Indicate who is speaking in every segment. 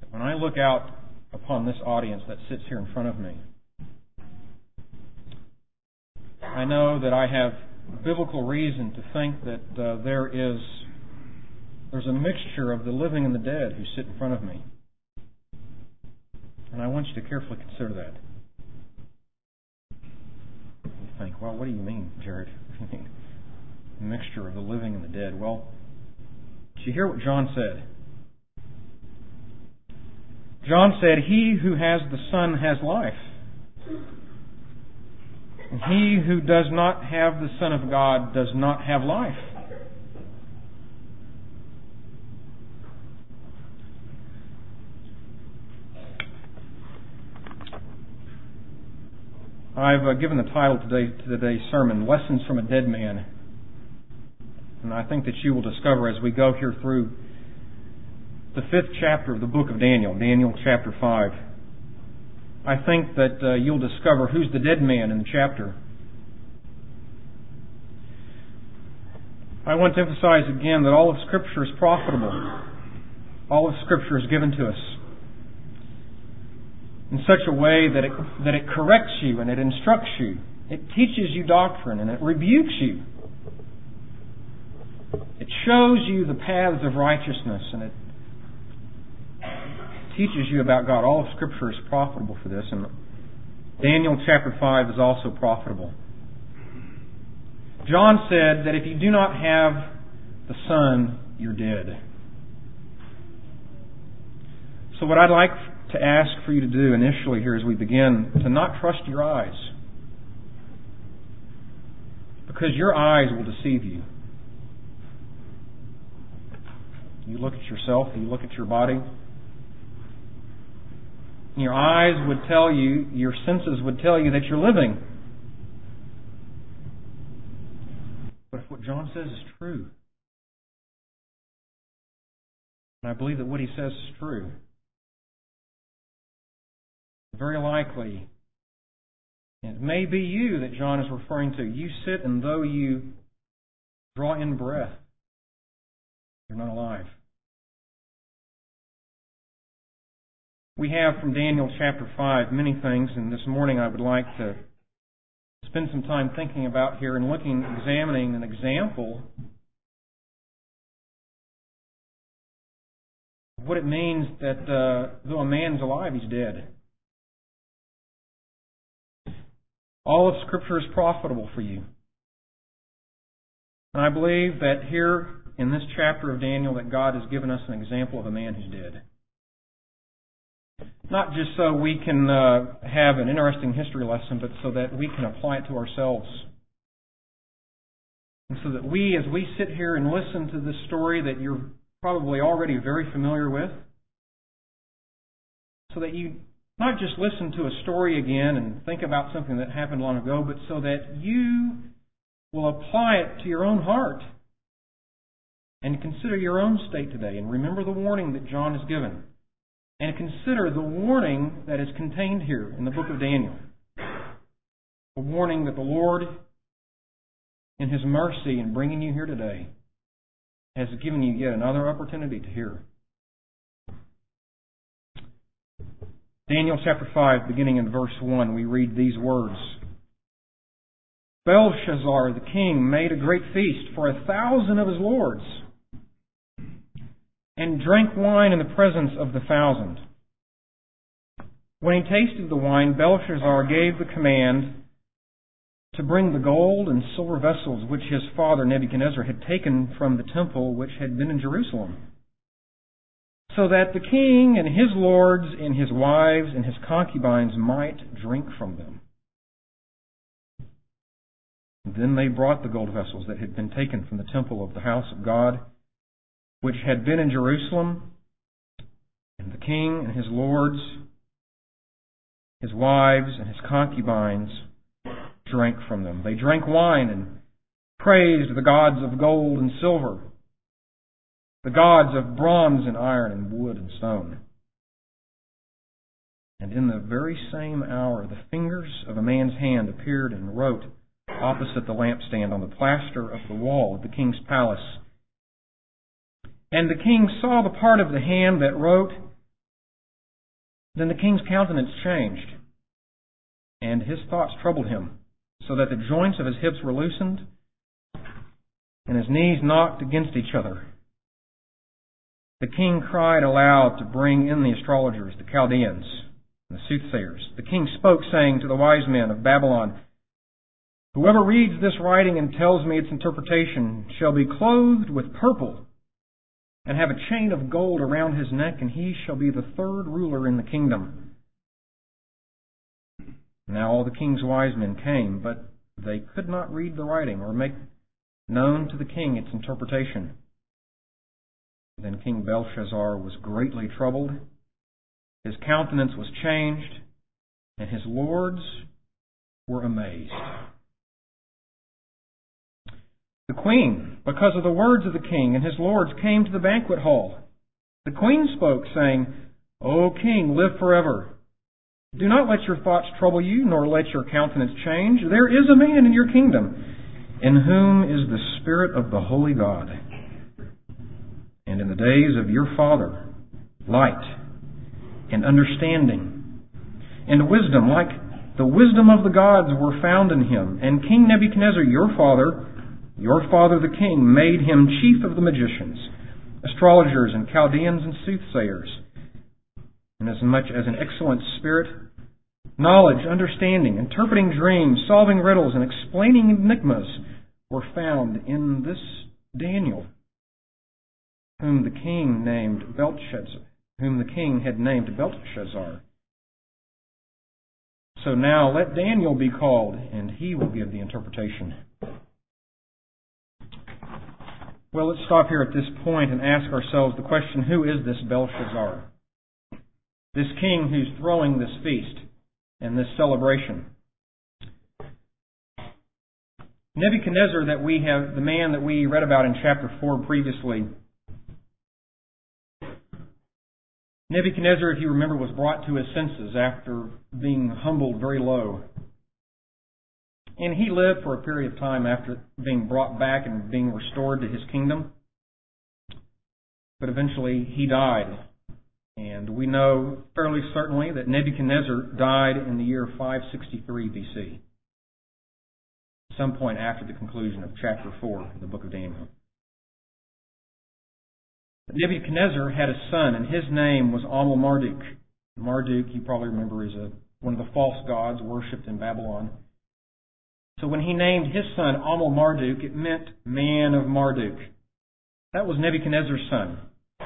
Speaker 1: When I look out upon this audience that sits here in front of me, I know that I have biblical reason to think that there's a mixture of the living and the dead who sit in front of me. And I want you to carefully consider that. You think, well, what do you mean, Jared? What do you mean? A mixture of the living and the dead. Well, did you hear what John said? John said, "He who has the Son has life. And he who does not have the Son of God does not have life." I've given the title to today's sermon, Lessons from a Dead Man. And I think that you will discover as we go here through the 5th chapter of the book of Daniel, Daniel chapter 5. I think that you'll discover who's the dead man in the chapter. I want to emphasize again that all of Scripture is profitable. All of Scripture is given to us in such a way that it corrects you and it instructs you. It teaches you doctrine and it rebukes you. It shows you the paths of righteousness and it teaches you about God. All of Scripture is profitable for this, and Daniel chapter 5 is also profitable. John said that if you do not have the Son, you're dead. So what I'd like to ask for you to do initially here as we begin, to not trust your eyes. Because your eyes will deceive you. You look at yourself, you look at your body, your eyes would tell you, your senses would tell you that you're living. But if what John says is true, and I believe that what he says is true, very likely, it may be you that John is referring to. You sit and though you draw in breath, you're not alive. We have from Daniel chapter 5 many things, and this morning I would like to spend some time thinking about here and examining an example of what it means that though a man's alive, he's dead. All of Scripture is profitable for you. And I believe that here in this chapter of Daniel that God has given us an example of a man who's dead. Not just so we can have an interesting history lesson, but so that we can apply it to ourselves. And so that we, as we sit here and listen to this story that you're probably already very familiar with, so that you not just listen to a story again and think about something that happened long ago, but so that you will apply it to your own heart and consider your own state today and remember the warning that John has given. And consider the warning that is contained here in the book of Daniel. A warning that the Lord, in His mercy in bringing you here today, has given you yet another opportunity to hear. Daniel chapter 5, beginning in verse 1, we read these words. Belshazzar the king made a great feast for 1,000 of his lords, and drank wine in the presence of the 1,000. When he tasted the wine, Belshazzar gave the command to bring the gold and silver vessels which his father Nebuchadnezzar had taken from the temple which had been in Jerusalem, so that the king and his lords and his wives and his concubines might drink from them. And then they brought the gold vessels that had been taken from the temple of the house of God, which had been in Jerusalem, and the king and his lords, his wives and his concubines drank from them. They drank wine and praised the gods of gold and silver, the gods of bronze and iron and wood and stone. And in the very same hour, the fingers of a man's hand appeared and wrote opposite the lampstand on the plaster of the wall of the king's palace. And the king saw the part of the hand that wrote, Then the king's countenance changed, and his thoughts troubled him, so that the joints of his hips were loosened, and his knees knocked against each other. The king cried aloud to bring in the astrologers, the Chaldeans, and the soothsayers. The king spoke, saying to the wise men of Babylon, "Whoever reads this writing and tells me its interpretation shall be clothed with purple and have a chain of gold around his neck, and he shall be the third ruler in the kingdom." Now all the king's wise men came, but they could not read the writing or make known to the king its interpretation. Then King Belshazzar was greatly troubled, his countenance was changed, and his lords were amazed. The queen, because of the words of the king and his lords, came to the banquet hall. The queen spoke, saying, "O king, live forever. Do not let your thoughts trouble you, nor let your countenance change. There is a man in your kingdom, in whom is the Spirit of the Holy God. And in the days of your father, light and understanding and wisdom, like the wisdom of the gods, were found in him. And King Nebuchadnezzar, your father the king, made him chief of the magicians, astrologers, and Chaldeans, and soothsayers. Inasmuch as an excellent spirit, knowledge, understanding, interpreting dreams, solving riddles, and explaining enigmas were found in this Daniel, whom the king had named Belteshazzar. So now let Daniel be called, and he will give the interpretation." Well, let's stop here at this point and ask ourselves the question, who is this Belshazzar? This king who's throwing this feast and this celebration. Nebuchadnezzar, the man that we read about in chapter 4 previously, Nebuchadnezzar, if you remember, was brought to his senses after being humbled very low. And he lived for a period of time after being brought back and being restored to his kingdom. But eventually he died. And we know fairly certainly that Nebuchadnezzar died in the year 563 BC, some point after the conclusion of chapter 4 of the book of Daniel. But Nebuchadnezzar had a son, and his name was Amel-Marduk. Marduk, you probably remember, is one of the false gods worshipped in Babylon. So when he named his son Amel-Marduk, it meant man of Marduk. That was Nebuchadnezzar's son.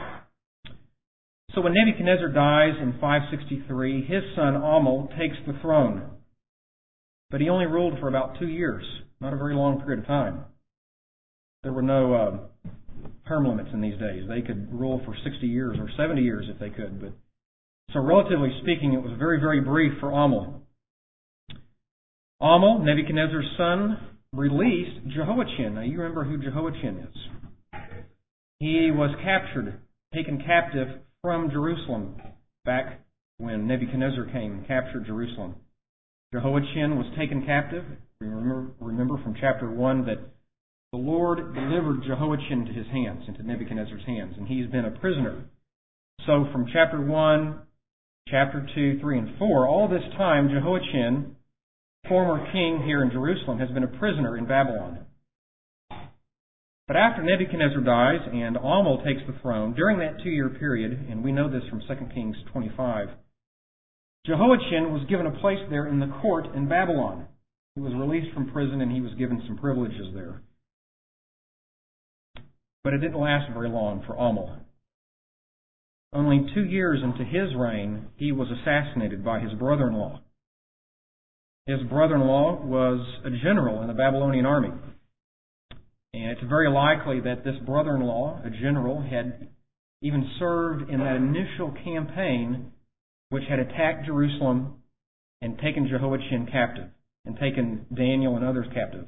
Speaker 1: So when Nebuchadnezzar dies in 563, his son Amel takes the throne. But he only ruled for about 2 years, not a very long period of time. There were no term limits in these days. They could rule for 60 years or 70 years if they could. So relatively speaking, it was very, very brief for Amel. Amel, Nebuchadnezzar's son, released Jehoiachin. Now you remember who Jehoiachin is. He was captured, taken captive from Jerusalem back when Nebuchadnezzar came and captured Jerusalem. Jehoiachin was taken captive. Remember from chapter 1 that the Lord delivered Jehoiachin to his hands, into Nebuchadnezzar's hands, and he's been a prisoner. So from chapter 1, chapter 2, 3, and 4, all this time Jehoiachin, former king here in Jerusalem, has been a prisoner in Babylon. But after Nebuchadnezzar dies and Amel takes the throne, during that 2-year period, and we know this from 2 Kings 25, Jehoiachin was given a place there in the court in Babylon. He was released from prison and he was given some privileges there. But it didn't last very long for Amel. Only 2 years into his reign, he was assassinated by his brother-in-law. His brother-in-law was a general in the Babylonian army. And it's very likely that this brother-in-law, a general, had even served in that initial campaign which had attacked Jerusalem and taken Jehoiachin captive and taken Daniel and others captive.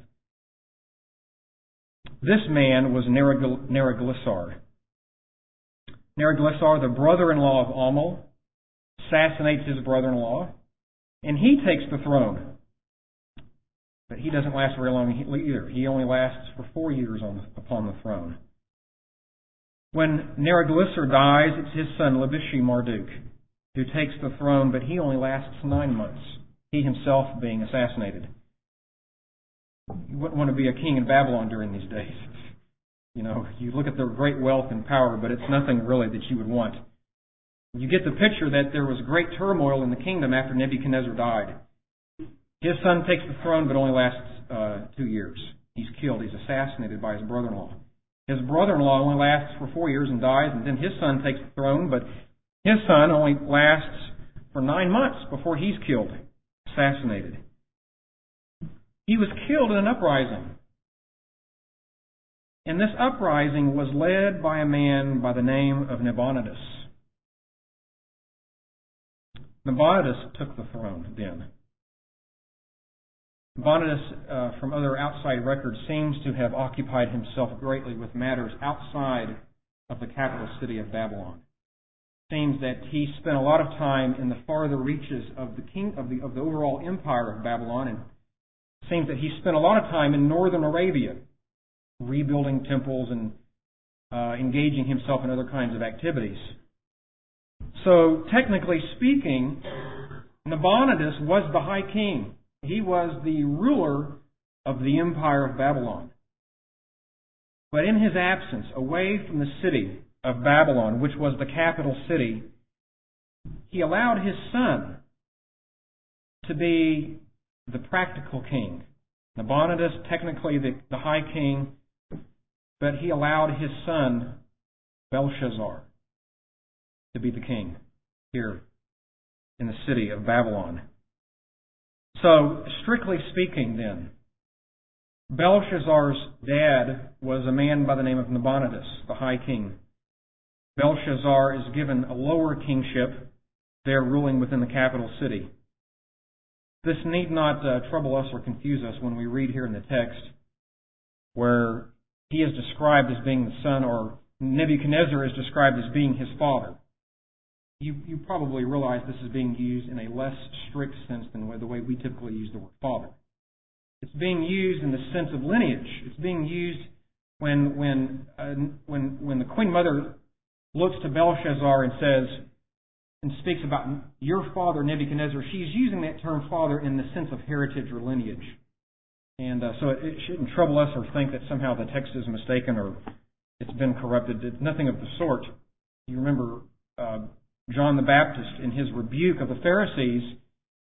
Speaker 1: This man was Neriglissar. Neriglissar, the brother-in-law of Amel, assassinates his brother-in-law, and he takes the throne. But he doesn't last very long either. He only lasts for 4 years upon the throne. When Neriglissar dies, it's his son Labishi-Marduk who takes the throne, but he only lasts 9 months, he himself being assassinated. You wouldn't want to be a king in Babylon during these days. You look at their great wealth and power, but it's nothing really that you would want. You get the picture that there was great turmoil in the kingdom after Nebuchadnezzar died. His son takes the throne, but only lasts 2 years. He's killed. He's assassinated by his brother-in-law. His brother-in-law only lasts for 4 years and dies, and then his son takes the throne, but his son only lasts for 9 months before he's killed, assassinated. He was killed in an uprising. And this uprising was led by a man by the name of Nabonidus. Nabonidus took the throne then. Nabonidus, from other outside records, seems to have occupied himself greatly with matters outside of the capital city of Babylon. It seems that he spent a lot of time in the farther reaches of the overall empire of Babylon, and it seems that he spent a lot of time in northern Arabia, rebuilding temples and engaging himself in other kinds of activities. So, technically speaking, Nabonidus was the high king. He was the ruler of the empire of Babylon. But in his absence, away from the city of Babylon, which was the capital city, he allowed his son to be the practical king. Nabonidus, technically the high king, but he allowed his son, Belshazzar, to be the king here in the city of Babylon. So, strictly speaking then, Belshazzar's dad was a man by the name of Nabonidus, the high king. Belshazzar is given a lower kingship there ruling within the capital city. This need not trouble us or confuse us when we read here in the text where he is described as being the son, or Nebuchadnezzar is described as being his father. You probably realize this is being used in a less strict sense than the way we typically use the word father. It's being used in the sense of lineage. It's being used when the Queen Mother looks to Belshazzar and says, and speaks about your father Nebuchadnezzar, she's using that term father in the sense of heritage or lineage. And so it shouldn't trouble us or think that somehow the text is mistaken or it's been corrupted. It's nothing of the sort. You remember John the Baptist, in his rebuke of the Pharisees,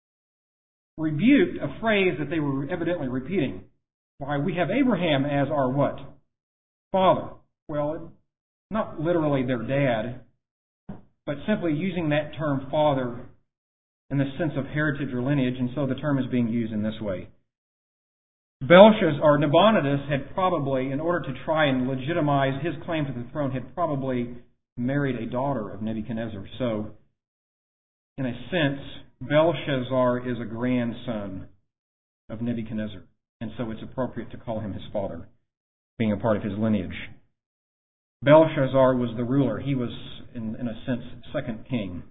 Speaker 1: rebuked a phrase that they were evidently repeating. Why, we have Abraham as our what? Father. Well, not literally their dad, but simply using that term father in the sense of heritage or lineage, and so the term is being used in this way. Belshazzar, or Nabonidus, had probably, in order to try and legitimize his claim to the throne, had probably married a daughter of Nebuchadnezzar. So, in a sense, Belshazzar is a grandson of Nebuchadnezzar, and so it's appropriate to call him his father, being a part of his lineage. Belshazzar was the ruler. He was, in a sense, second king.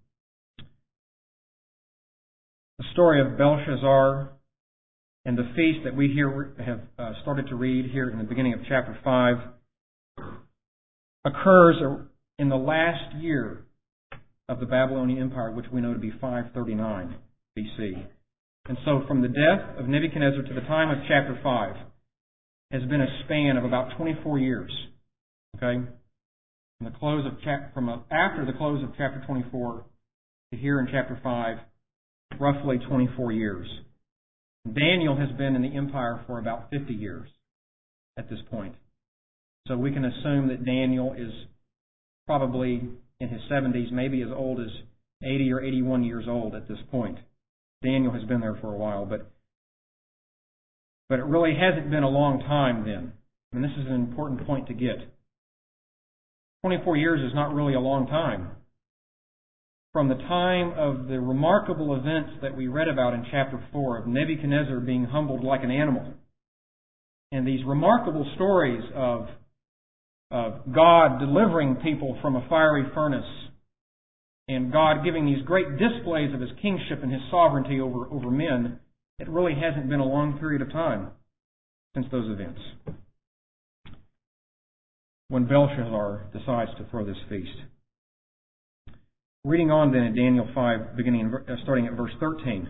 Speaker 1: The story of Belshazzar and the feast that we here have started to read here in the beginning of chapter 5 occurs in the last year of the Babylonian Empire, which we know to be 539 BC. And so from the death of Nebuchadnezzar to the time of chapter 5 has been a span of about 24 years. Okay? From after the close of chapter 24 to here in chapter 5, roughly 24 years. Daniel has been in the empire for about 50 years at this point. So we can assume that Daniel is probably in his 70s, maybe as old as 80 or 81 years old at this point. Daniel has been there for a while, but it really hasn't been a long time then. And this is an important point to get. 24 years is not really a long time. From the time of the remarkable events that we read about in chapter 4 of Nebuchadnezzar being humbled like an animal, and these remarkable stories of God delivering people from a fiery furnace, and God giving these great displays of His kingship and His sovereignty over men, it really hasn't been a long period of time since those events, when Belshazzar decides to throw this feast. Reading on then in Daniel 5, starting at verse 13.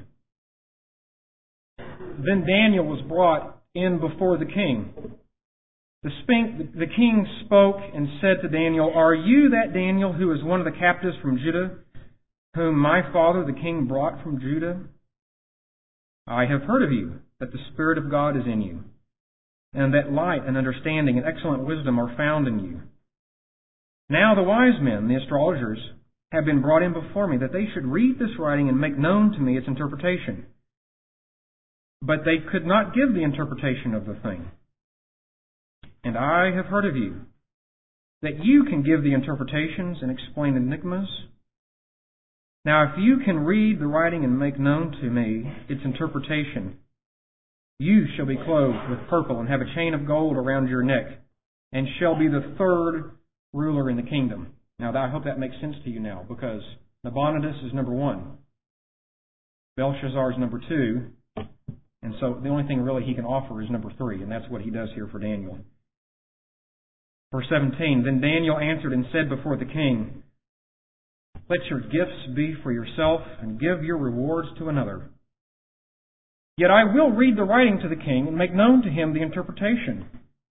Speaker 1: Then Daniel was brought in before the king. The king spoke and said to Daniel, "Are you that Daniel who is one of the captives from Judah, whom my father the king brought from Judah? I have heard of you, that the Spirit of God is in you, and that light and understanding and excellent wisdom are found in you. Now the wise men, the astrologers, have been brought in before me, that they should read this writing and make known to me its interpretation. But they could not give the interpretation of the thing. And I have heard of you, that you can give the interpretations and explain enigmas. Now if you can read the writing and make known to me its interpretation, you shall be clothed with purple and have a chain of gold around your neck, and shall be the third ruler in the kingdom." Now I hope that makes sense to you now, because Nabonidus is number 1. Belshazzar is number 2. And so the only thing really he can offer is number 3, and that's what he does here for Daniel. Verse 17, "Then Daniel answered and said before the king, Let your gifts be for yourself, and give your rewards to another. Yet I will read the writing to the king, and make known to him the interpretation.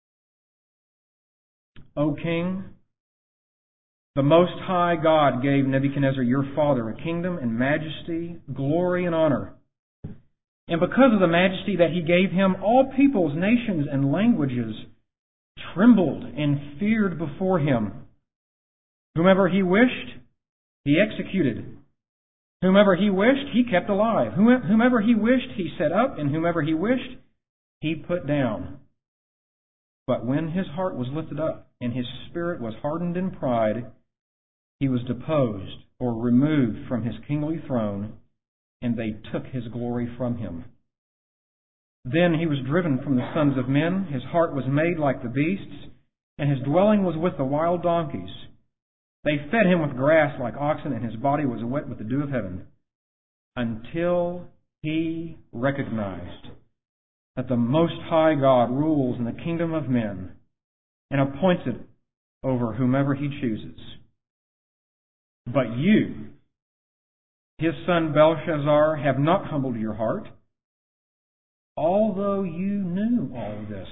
Speaker 1: O king, the Most High God gave Nebuchadnezzar your father a kingdom and majesty, glory and honor. And because of the majesty that he gave him, all peoples, nations, and languages trembled and feared before him. Whomever he wished, he executed. Whomever he wished, he kept alive. Whomever he wished, he set up, and whomever he wished, he put down. But when his heart was lifted up, and his spirit was hardened in pride, he was deposed or removed from his kingly throne, and they took his glory from him. Then he was driven from the sons of men, his heart was made like the beasts, and his dwelling was with the wild donkeys. They fed him with grass like oxen, and his body was wet with the dew of heaven, until he recognized that the Most High God rules in the kingdom of men, and appoints it over whomever he chooses. But you, his son Belshazzar, have not humbled your heart, although you knew all this.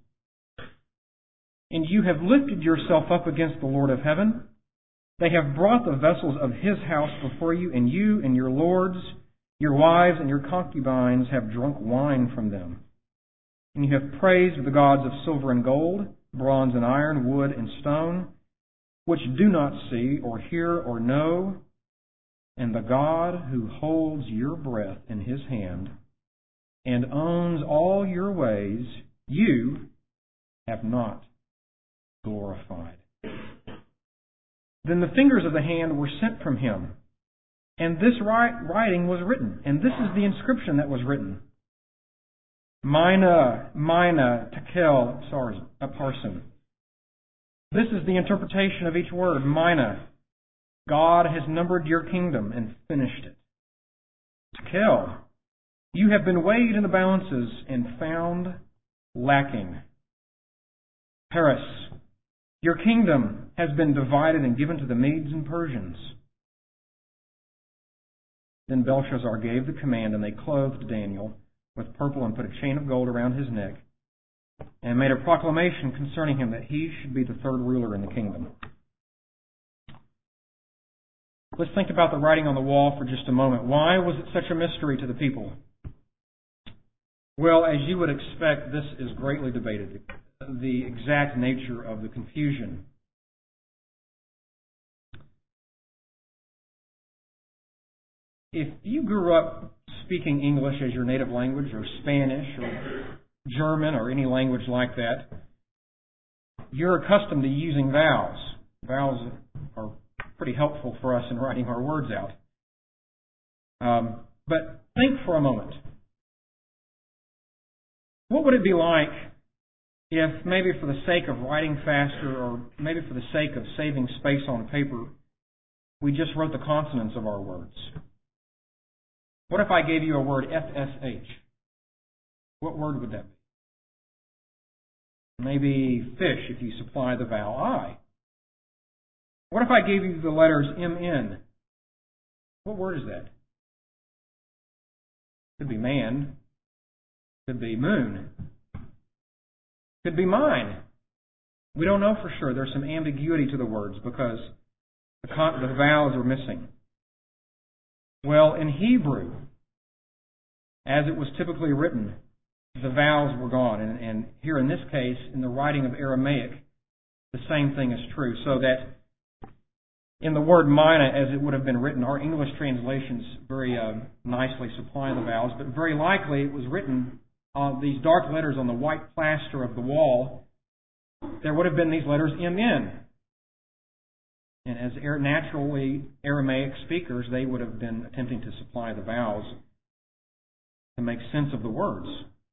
Speaker 1: And you have lifted yourself up against the Lord of heaven. They have brought the vessels of his house before you, and you and your lords, your wives, and your concubines have drunk wine from them. And you have praised the gods of silver and gold, bronze and iron, wood and stone, which do not see or hear or know, and the God who holds your breath in his hand and owns all your ways, you have not glorified. Then the fingers of the hand were sent from him, and this writing was written, and this is the inscription that was written. Mina, Tekel, Parson. This is the interpretation of each word. Mina, God has numbered your kingdom and finished it. Tekel, you have been weighed in the balances and found lacking. Paris, your kingdom has been divided and given to the Medes and Persians. Then Belshazzar gave the command, and they clothed Daniel with purple and put a chain of gold around his neck, and made a proclamation concerning him that he should be the third ruler in the kingdom. Let's think about the writing on the wall for just a moment. Why was it such a mystery to the people? Well, as you would expect, this is greatly debated, the exact nature of the confusion. If you grew up speaking English as your native language, or Spanish, or German, or any language like that, you're accustomed to using vowels. Vowels are pretty helpful for us in writing our words out. But think for a moment. What would it be like if, maybe for the sake of writing faster, or maybe for the sake of saving space on paper, we just wrote the consonants of our words? What if I gave you a word FSH? What word would that be? Maybe fish, if you supply the vowel I. What if I gave you the letters MN, What word is that? Could be man. Could be moon. Could be mine. We don't know for sure. There's some ambiguity to the words because the vowels are missing. Well, in Hebrew, as it was typically written, the vowels were gone. And here in this case, in the writing of Aramaic, the same thing is true. So that in the word mina, as it would have been written, our English translations very nicely supply the vowels, but very likely it was written on these dark letters on the white plaster of the wall. There would have been these letters MN. And as naturally Aramaic speakers, they would have been attempting to supply the vowels to make sense of the words.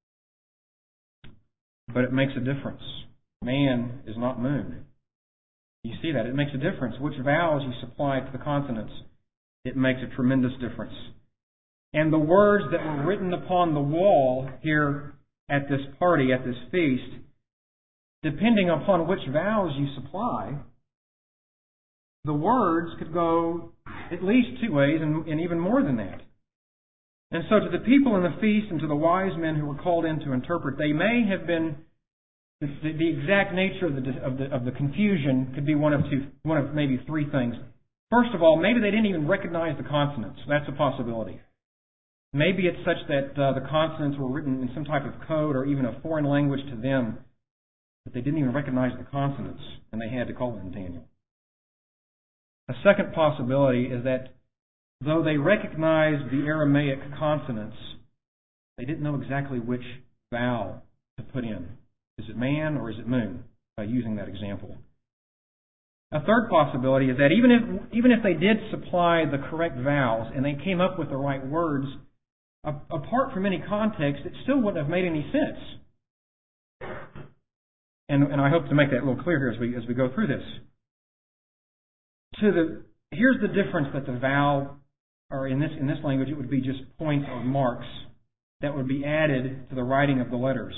Speaker 1: But it makes a difference. Man is not moon. You see that? It makes a difference. Which vowels you supply to the consonants, it makes a tremendous difference. And the words that were written upon the wall here at this party, at this feast, depending upon which vowels you supply, the words could go at least two ways and even more than that. And so to the people in the feast and to the wise men who were called in to interpret, they may have been, the exact nature of the confusion could be one of maybe three things. First of all, maybe they didn't even recognize the consonants. That's a possibility. Maybe it's such that the consonants were written in some type of code or even a foreign language to them that they didn't even recognize the consonants and they had to call them Daniel. A second possibility is that though they recognized the Aramaic consonants, they didn't know exactly which vowel to put in. Is it man or is it moon? By using that example. A third possibility is that even if they did supply the correct vowels and they came up with the right words, apart from any context, it still wouldn't have made any sense. And I hope to make that a little clear here as we go through this. Here's the difference that the vowel, or in this language, it would be just points or marks that would be added to the writing of the letters.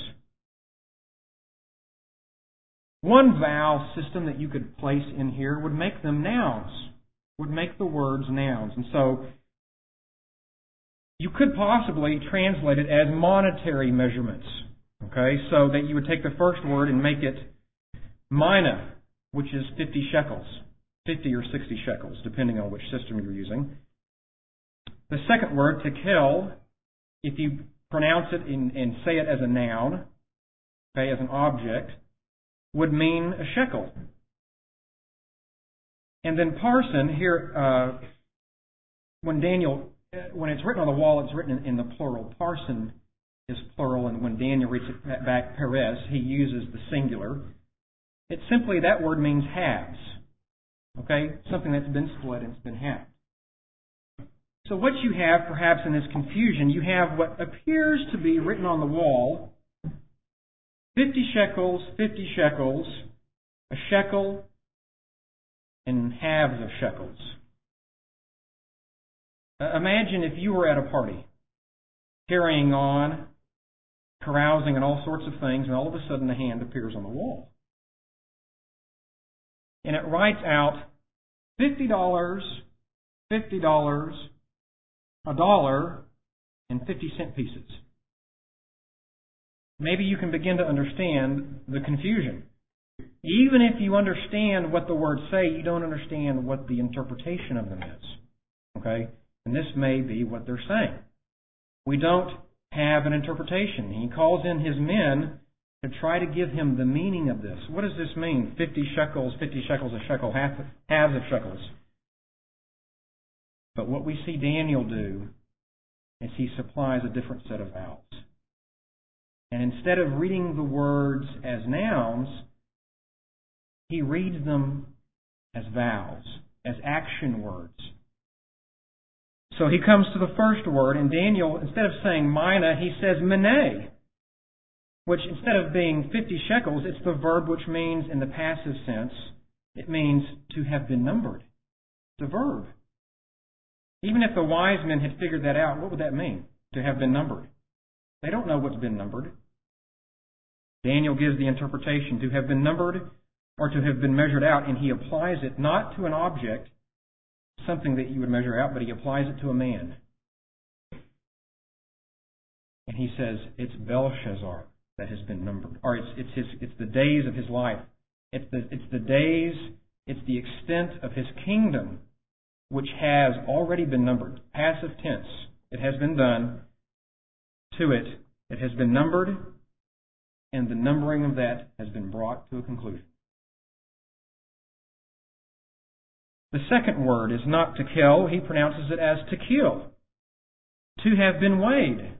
Speaker 1: One vowel system that you could place in here would make them nouns, would make the words nouns. And so you could possibly translate it as monetary measurements. Okay, so that you would take the first word and make it mina, which is 50 shekels. 50 or 60 shekels, depending on which system you're using. The second word, tekel, if you pronounce it and say it as a noun, okay, as an object, would mean a shekel. And then parson, here, when it's written on the wall, it's written in the plural. Parson is plural, and when Daniel reads it back, Perez, he uses the singular. It's simply, that word means halves. Okay? Something that's been split and it's been halved. So what you have, perhaps in this confusion, you have what appears to be written on the wall, 50 shekels, a shekel, and halves of shekels. Imagine if you were at a party, carrying on, carousing and all sorts of things, and all of a sudden a hand appears on the wall. And it writes out $50, $50, $1, and 50-cent pieces. Maybe you can begin to understand the confusion. Even if you understand what the words say, you don't understand what the interpretation of them is. Okay? And this may be what they're saying. We don't have an interpretation. He calls in his men to try to give him the meaning of this. What does this mean? 50 shekels, a shekel, halves of shekels. But what we see Daniel do is he supplies a different set of vowels. And instead of reading the words as nouns, he reads them as vowels, as action words. So he comes to the first word, and Daniel, instead of saying mina, he says mene, which instead of being 50 shekels, it's the verb which means, in the passive sense, it means to have been numbered. It's a verb. Even if the wise men had figured that out, what would that mean, to have been numbered? They don't know what's been numbered. Daniel gives the interpretation, to have been numbered or to have been measured out, and he applies it not to an object, something that you would measure out, but he applies it to a man. And he says, it's Belshazzar that has been numbered. Or it's the days of his life. It's the days, it's the extent of his kingdom which has already been numbered. Passive tense. It has been done to it. It has been numbered, and the numbering of that has been brought to a conclusion. The second word is not to kill. He pronounces it as to kill. To have been weighed.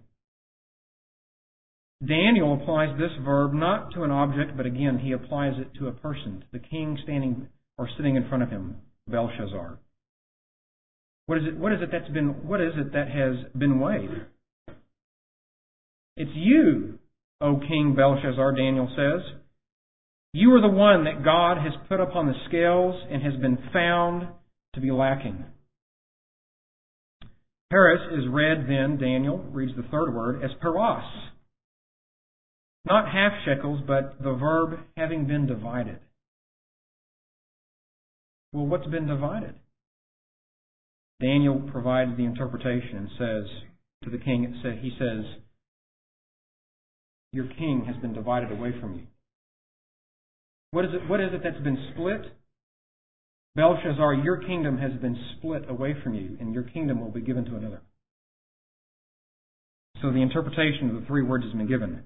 Speaker 1: Daniel applies this verb not to an object, but again, he applies it to a person, to the king standing or sitting in front of him, Belshazzar. What is it that has been weighed? It's you, O King Belshazzar, Daniel says. You are the one that God has put upon the scales and has been found to be lacking. Paris is read then, Daniel reads the third word, as paros. Not half shekels, but the verb having been divided. Well, what's been divided? Daniel provides the interpretation and says to the king, he says, your king has been divided away from you. What is it that's been split? Belshazzar, your kingdom has been split away from you, and your kingdom will be given to another. So the interpretation of the three words has been given.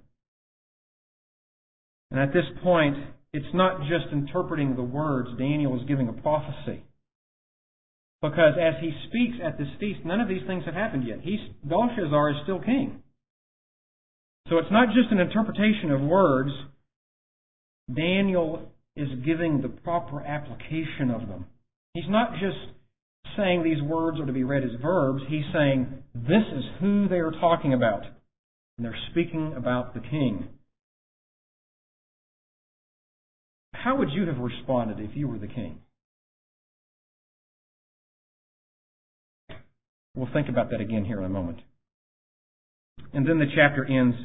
Speaker 1: And at this point, it's not just interpreting the words. Daniel is giving a prophecy. Because as he speaks at this feast, none of these things have happened yet. Belshazzar is still king. So it's not just an interpretation of words. Daniel is giving the proper application of them. He's not just saying these words are to be read as verbs. He's saying this is who they are talking about. And they're speaking about the king. How would you have responded if you were the king? We'll think about that again here in a moment. And then the chapter ends.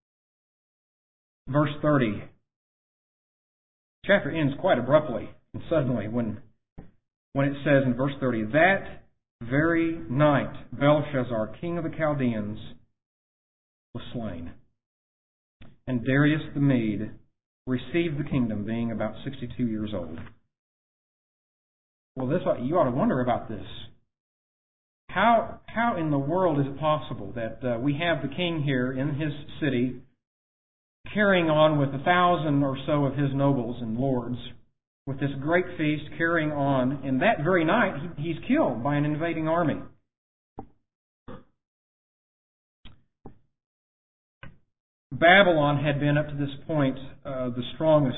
Speaker 1: Verse 30. Chapter ends quite abruptly and suddenly when it says in verse 30, that very night Belshazzar, king of the Chaldeans, was slain. And Darius the Mede received the kingdom, being about 62 years old. Well, you ought to wonder about this. How in the world is it possible that we have the king here in his city carrying on with 1,000 or so of his nobles and lords with this great feast carrying on, and that very night he's killed by an invading army? Babylon had been up to this point the strongest,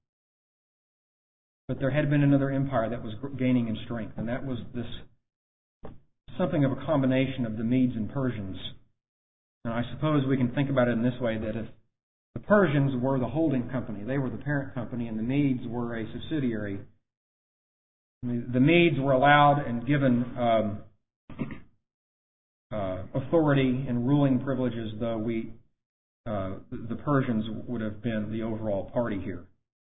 Speaker 1: but there had been another empire that was gaining in strength, and that was this something of a combination of the Medes and Persians. And I suppose we can think about it in this way, that if the Persians were the holding company, they were the parent company, and the Medes were a subsidiary. The Medes were allowed and given authority and ruling privileges, though the Persians would have been the overall party here.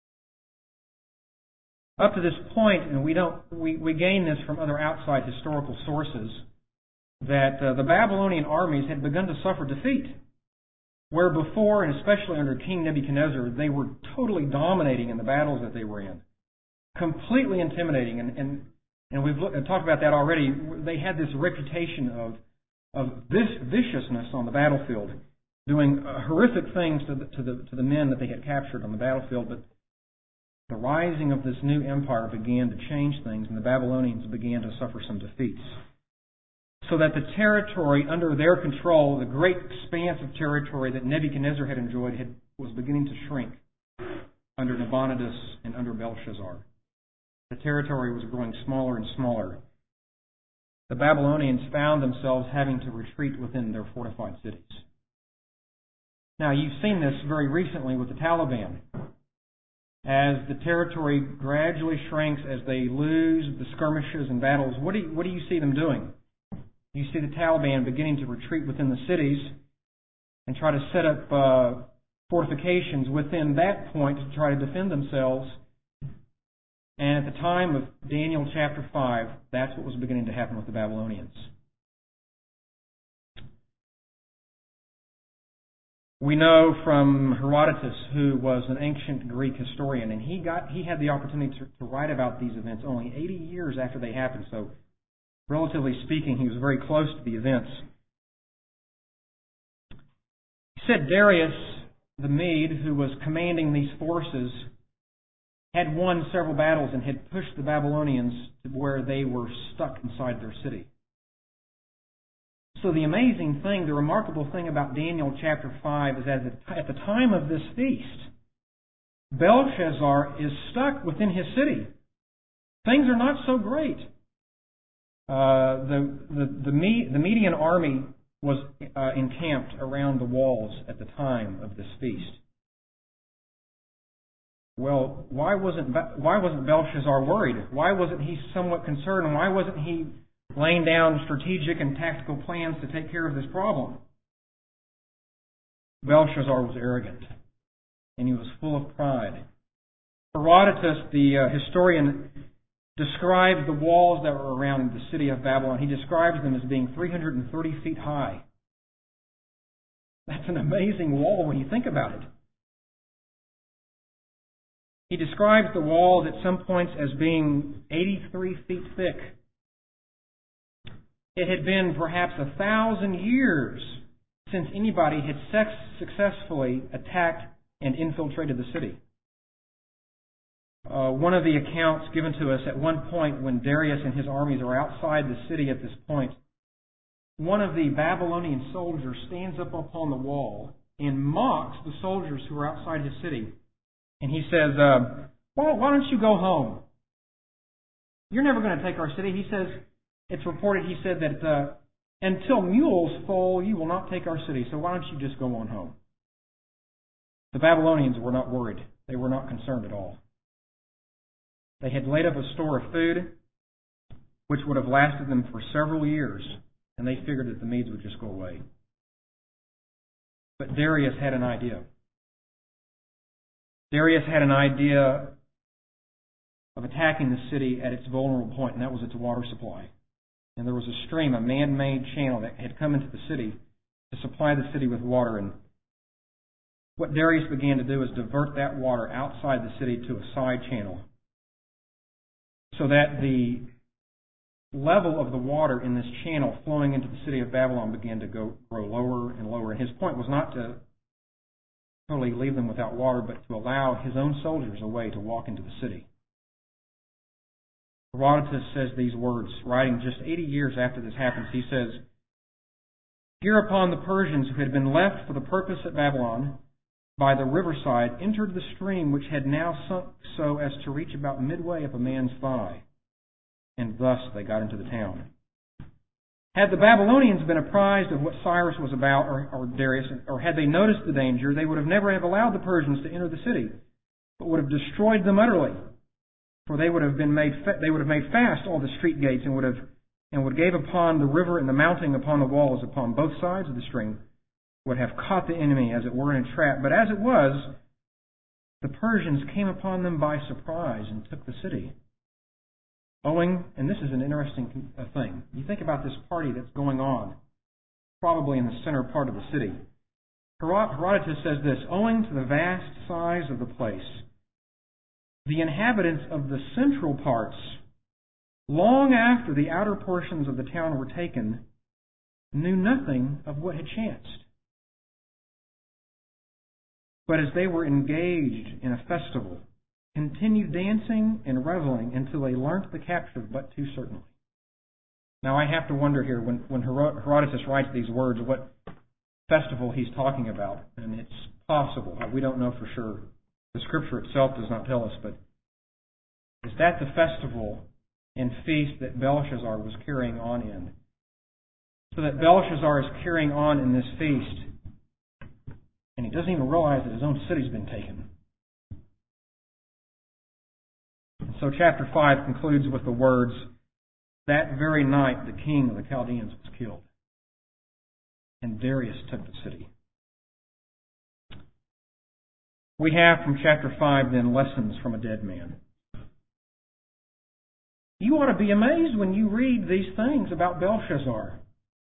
Speaker 1: Up to this point, and we gain this from other outside historical sources, that the Babylonian armies had begun to suffer defeat. Where before, and especially under King Nebuchadnezzar, they were totally dominating in the battles that they were in. Completely intimidating. And we've talked about that already. They had this reputation of viciousness on the battlefield, doing horrific things to the men that they had captured on the battlefield. But the rising of this new empire began to change things, and the Babylonians began to suffer some defeats. So that the territory under their control, the great expanse of territory that Nebuchadnezzar had enjoyed, was beginning to shrink under Nabonidus and under Belshazzar. The territory was growing smaller and smaller. The Babylonians found themselves having to retreat within their fortified cities. Now, you've seen this very recently with the Taliban. As the territory gradually shrinks, as they lose the skirmishes and battles, what do you see them doing? You see the Taliban beginning to retreat within the cities and try to set up fortifications within that point to try to defend themselves. And at the time of Daniel chapter 5, that's what was beginning to happen with the Babylonians. We know from Herodotus, who was an ancient Greek historian, and he had the opportunity to write about these events only 80 years after they happened. So, relatively speaking, he was very close to the events. He said Darius the Mede, who was commanding these forces, had won several battles and had pushed the Babylonians to where they were stuck inside their city. So the amazing thing, the remarkable thing about Daniel chapter 5 is that at the time of this feast, Belshazzar is stuck within his city. Things are not so great. The Median army was encamped around the walls at the time of this feast. Well, why wasn't Belshazzar worried? Why wasn't he somewhat concerned? And why wasn't he laying down strategic and tactical plans to take care of this problem? Belshazzar was arrogant, and he was full of pride. Herodotus, the historian, describes the walls that were around the city of Babylon. He describes them as being 330 feet high. That's an amazing wall when you think about it. He describes the walls at some points as being 83 feet thick. It had been perhaps 1,000 years since anybody had successfully attacked and infiltrated the city. One of the accounts given to us at one point when Darius and his armies are outside the city at this point, one of the Babylonian soldiers stands up upon the wall and mocks the soldiers who are outside his city. And he says, why don't you go home? You're never going to take our city. He says, it's reported, he said that until mules foal, you will not take our city. So why don't you just go on home? The Babylonians were not worried. They were not concerned at all. They had laid up a store of food, which would have lasted them for several years, and they figured that the Medes would just go away. But Darius had an idea. Darius had an idea of attacking the city at its vulnerable point, and that was its water supply. And there was a stream, a man-made channel that had come into the city to supply the city with water. And what Darius began to do is divert that water outside the city to a side channel so that the level of the water in this channel flowing into the city of Babylon began to grow lower and lower. And his point was not to totally leave them without water, but to allow his own soldiers a way to walk into the city. Herodotus says these words, writing just 80 years after this happens. He says, "Hereupon the Persians who had been left for the purpose at Babylon by the riverside entered the stream, which had now sunk so as to reach about midway up a man's thigh, and thus they got into the town." Had the Babylonians been apprised of what Cyrus was about, or Darius, or had they noticed the danger, they would have never have allowed the Persians to enter the city, but would have destroyed them utterly. For they would have made fast all the street gates, and would gave upon the river and the mounting upon the walls upon both sides of the stream, would have caught the enemy as it were in a trap. But as it was, the Persians came upon them by surprise and took the city. And this is an interesting thing. You think about this party that's going on, probably in the center part of the city. Herodotus says this, "Owing to the vast size of the place, the inhabitants of the central parts, long after the outer portions of the town were taken, knew nothing of what had chanced. But as they were engaged in a festival, continued dancing and reveling until they learnt the capture but too certainly." Now I have to wonder here, when Herodotus writes these words, what festival he's talking about. And it's possible. We don't know for sure. The Scripture itself does not tell us, but is that the festival and feast that Belshazzar was carrying on in? So that Belshazzar is carrying on in this feast, and he doesn't even realize that his own city's been taken. And so chapter 5 concludes with the words, "That very night the king of the Chaldeans was killed, and Darius took the city." We have from chapter 5 then lessons from a dead man. You ought to be amazed when you read these things about Belshazzar.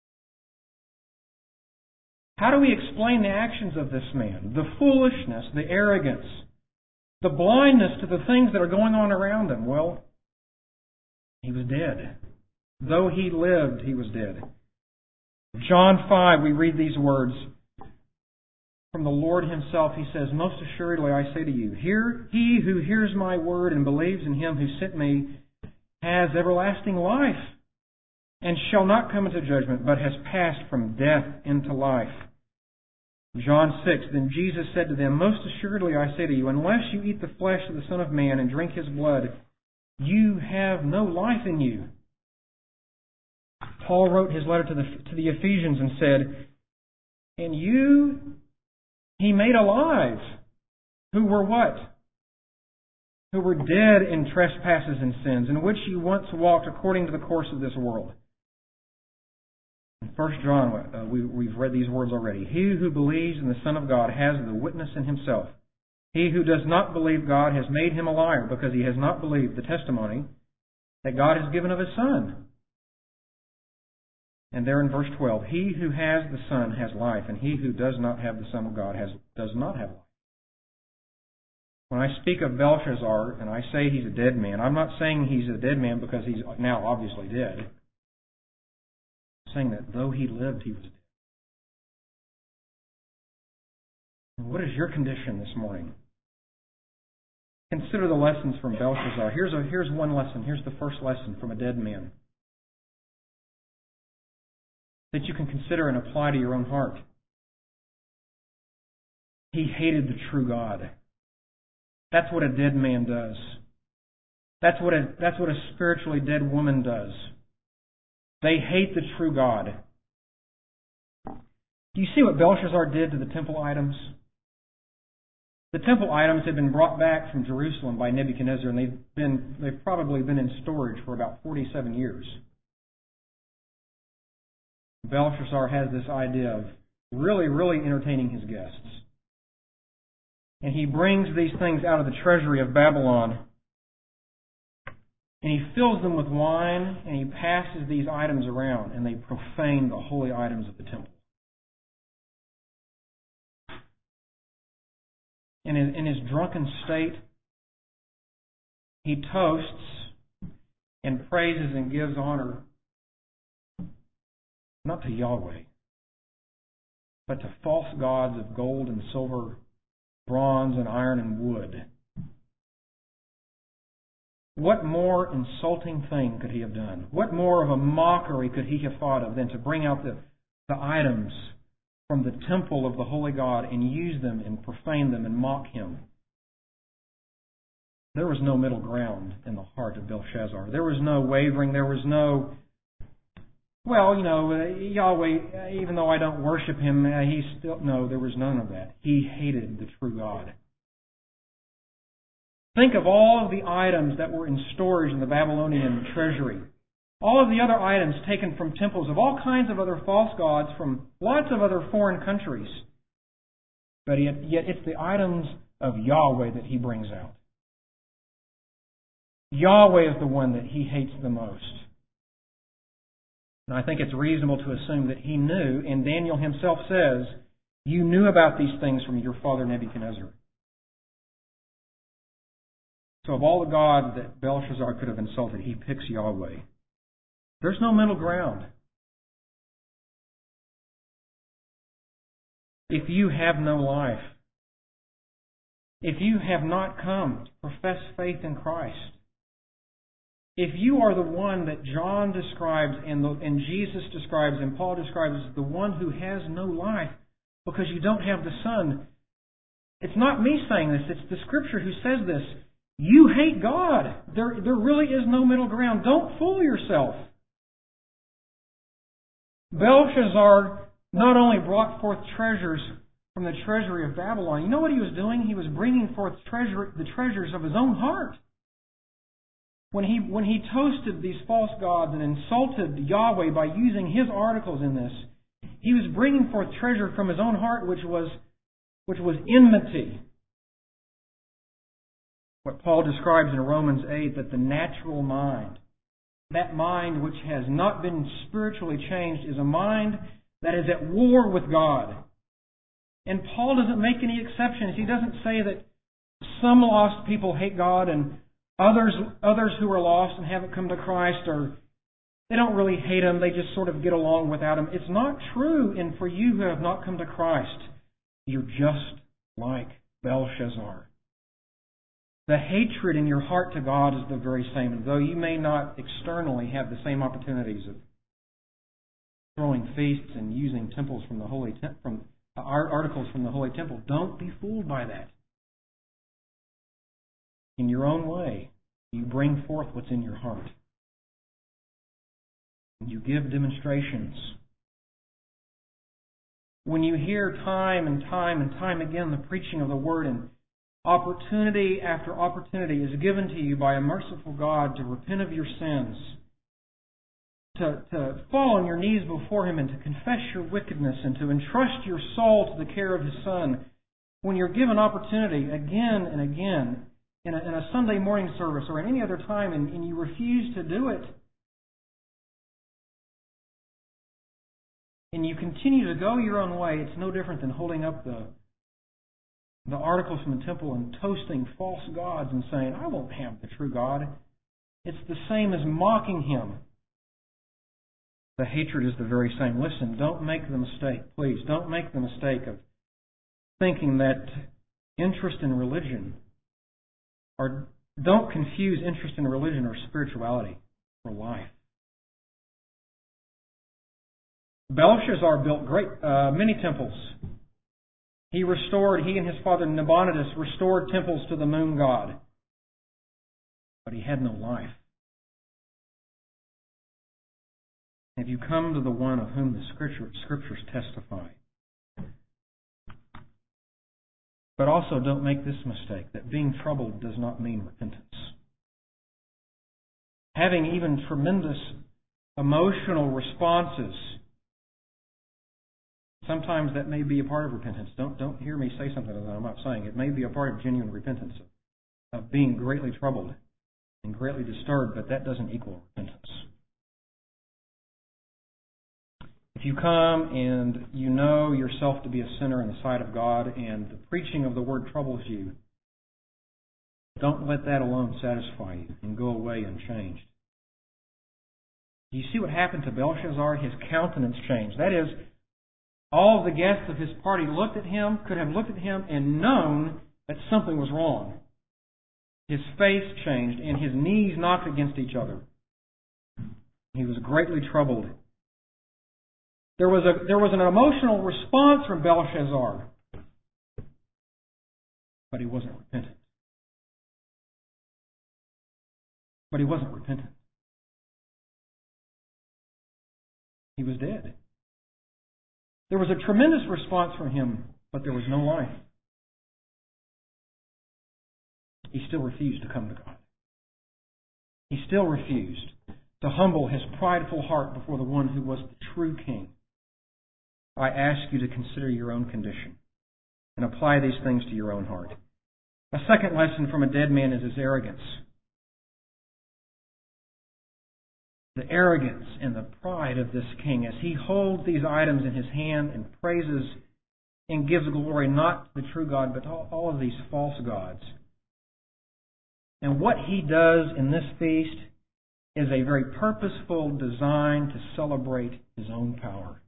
Speaker 1: How do we explain the actions of this man? The foolishness, the arrogance, the blindness to the things that are going on around him. Well, he was dead. Though he lived, he was dead. John 5, we read these words from the Lord Himself. He says, "Most assuredly I say to you, he who hears my word and believes in Him who sent me has everlasting life, and shall not come into judgment, but has passed from death into life." John 6, "Then Jesus said to them, Most assuredly I say to you, unless you eat the flesh of the Son of Man and drink His blood, you have no life in you." Paul wrote his letter to the Ephesians and said, "And you He made alive, who were what? Who were dead in trespasses and sins, in which you once walked according to the course of this world." In 1 John, we've read these words already. "He who believes in the Son of God has the witness in himself. He who does not believe God has made him a liar, because he has not believed the testimony that God has given of His Son." And there in verse 12, "He who has the Son has life, and he who does not have the Son of God does not have life." When I speak of Belshazzar and I say he's a dead man, I'm not saying he's a dead man because he's now obviously dead. I'm saying that though he lived, he was dead. And what is your condition this morning? Consider the lessons from Belshazzar. Here's one lesson. Here's the first lesson from a dead man that you can consider and apply to your own heart. He hated the true God. That's what a dead man does. That's what a spiritually dead woman does. They hate the true God. Do you see what Belshazzar did to the temple items? The temple items had been brought back from Jerusalem by Nebuchadnezzar, and they've probably been in storage for about 47 years. Belshazzar has this idea of really, really entertaining his guests. And he brings these things out of the treasury of Babylon, and he fills them with wine, and he passes these items around, and they profane the holy items of the temple. And in his drunken state, he toasts and praises and gives honor not to Yahweh, but to false gods of gold and silver, bronze and iron and wood. What more insulting thing could he have done? What more of a mockery could he have thought of than to bring out the items from the temple of the holy God and use them and profane them and mock Him? There was no middle ground in the heart of Belshazzar. There was no wavering. There was no, Yahweh, even though I don't worship Him, He's still... No, there was none of that. He hated the true God. Think of all of the items that were in storage in the Babylonian treasury. All of the other items taken from temples of all kinds of other false gods from lots of other foreign countries. But yet it's the items of Yahweh that he brings out. Yahweh is the one that he hates the most. And I think it's reasonable to assume that he knew, and Daniel himself says, "You knew about these things from your father Nebuchadnezzar." So of all the gods that Belshazzar could have insulted, he picks Yahweh. There's no middle ground. If you have no life, if you have not come to profess faith in Christ, if you are the one that John describes and Jesus describes and Paul describes as the one who has no life because you don't have the Son, it's not me saying this, it's the Scripture who says this. You hate God. There really is no middle ground. Don't fool yourself. Belshazzar not only brought forth treasures from the treasury of Babylon, you know what he was doing? He was bringing forth the treasures of his own heart. When he toasted these false gods and insulted Yahweh by using his articles in this, he was bringing forth treasure from his own heart, which was enmity. What Paul describes in Romans 8, that the natural mind that mind which has not been spiritually changed is a mind that is at war with God. And Paul doesn't make any exceptions. He doesn't say that some lost people hate God and others who are lost and haven't come to Christ they don't really hate Him. They just sort of get along without Him. It's not true. And for you who have not come to Christ, you're just like Belshazzar. The hatred in your heart to God is the very same. And though you may not externally have the same opportunities of throwing feasts and using temples from the holy articles from the holy temple, don't be fooled by that. In your own way, you bring forth what's in your heart. You give demonstrations. When you hear time and time and time again the preaching of the Word, and opportunity after opportunity is given to you by a merciful God to repent of your sins, to fall on your knees before Him and to confess your wickedness and to entrust your soul to the care of His Son, when you're given opportunity again and again in a Sunday morning service or in any other time and you refuse to do it, and you continue to go your own way, it's no different than holding up the articles from the temple and toasting false gods and saying, I won't have the true God. It's the same as mocking Him. The hatred is the very same. Listen, don't make the mistake, please. Don't make the mistake of thinking that interest in religion, or don't confuse interest in religion or spirituality for life. Belshazzar built many temples. He and his father Nabonidus restored temples to the moon god. But he had no life. Have you come to the one of whom the Scriptures testify? But also don't make this mistake, that being troubled does not mean repentance. Having even tremendous emotional responses, sometimes that may be a part of repentance. Don't hear me say something that I'm not saying. It may be a part of genuine repentance, of being greatly troubled and greatly disturbed, but that doesn't equal repentance. If you come and you know yourself to be a sinner in the sight of God and the preaching of the Word troubles you, don't let that alone satisfy you and go away unchanged. Do you see what happened to Belshazzar? His countenance changed. That is, all of the guests of his party could have looked at him and known that something was wrong. His face changed and his knees knocked against each other. He was greatly troubled. There was an emotional response from Belshazzar, but he wasn't repentant. He was dead. There was a tremendous response from him, but there was no life. He still refused to come to God. He still refused to humble his prideful heart before the one who was the true king. I ask you to consider your own condition and apply these things to your own heart. A second lesson from a dead man is his arrogance. The arrogance and the pride of this king as he holds these items in his hand and praises and gives glory not to the true God, but all of these false gods. And what he does in this feast is a very purposeful design to celebrate his own power.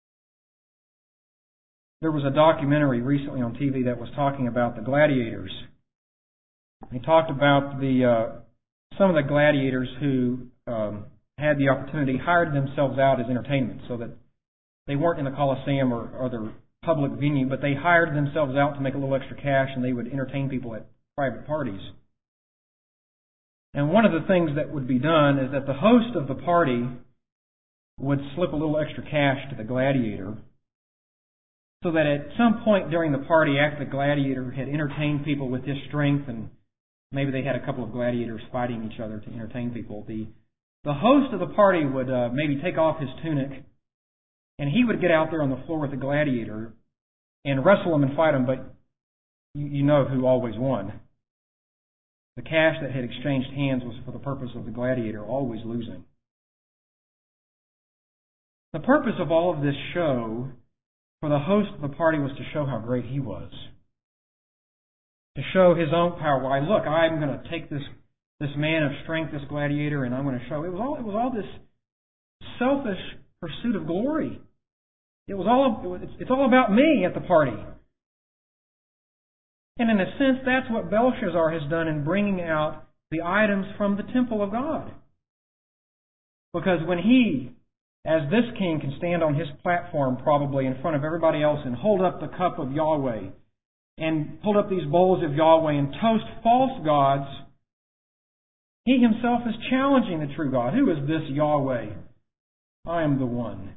Speaker 1: There was a documentary recently on TV that was talking about the gladiators. He talked about some of the gladiators who had the opportunity, hired themselves out as entertainment, so that they weren't in the Colosseum or other public venue, but they hired themselves out to make a little extra cash, and they would entertain people at private parties. And one of the things that would be done is that the host of the party would slip a little extra cash to the gladiator, so that at some point during the party, after the gladiator had entertained people with his strength, and maybe they had a couple of gladiators fighting each other to entertain people, the host of the party would maybe take off his tunic, and he would get out there on the floor with the gladiator and wrestle him and fight him, but you know who always won. The cash that had exchanged hands was for the purpose of the gladiator always losing. The purpose of all of this show for the host of the party was to show how great he was. To show his own power. Why, look, I'm going to take this man of strength, this gladiator, and I'm going to show. It was all this selfish pursuit of glory. It's all about me at the party. And in a sense, that's what Belshazzar has done in bringing out the items from the temple of God. Because when he, as this king, can stand on his platform probably in front of everybody else and hold up the cup of Yahweh and hold up these bowls of Yahweh and toast false gods, he himself is challenging the true God. Who is this Yahweh? I am the one.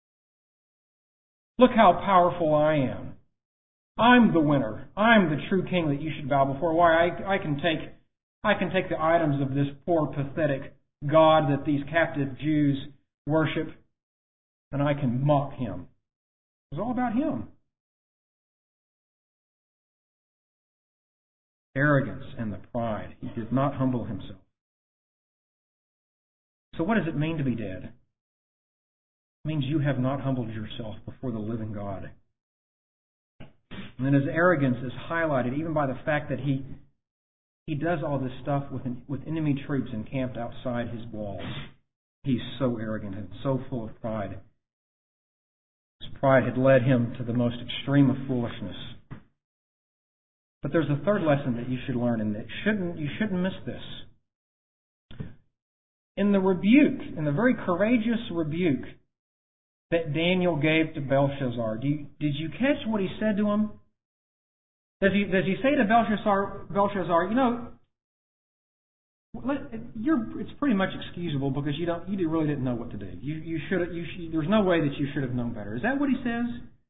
Speaker 1: Look how powerful I am. I'm the winner. I'm the true king that you should bow before. Why, I can take the items of this poor, pathetic God that these captive Jews worship, and I can mock him. It was all about him. Arrogance and the pride. He did not humble himself. So what does it mean to be dead? It means you have not humbled yourself before the living God. And then his arrogance is highlighted even by the fact that he does all this stuff with enemy troops encamped outside his walls. He's so arrogant and so full of pride. His pride had led him to the most extreme of foolishness. But there's a third lesson that you should learn, and you shouldn't miss this. In the rebuke, in the very courageous rebuke that Daniel gave to Belshazzar, did you catch what he said to him? Does he say to Belshazzar, it's pretty much excusable because you really didn't know what to do. There's no way that you should have known better. Is that what he says?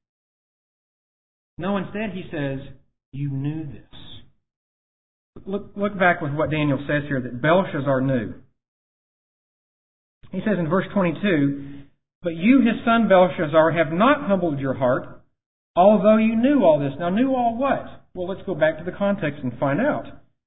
Speaker 1: No, instead he says, you knew this. Look back with what Daniel says here that Belshazzar knew. He says in verse 22, but you, his son Belshazzar, have not humbled your heart, although you knew all this. Now, knew all what? Well, let's go back to the context and find out.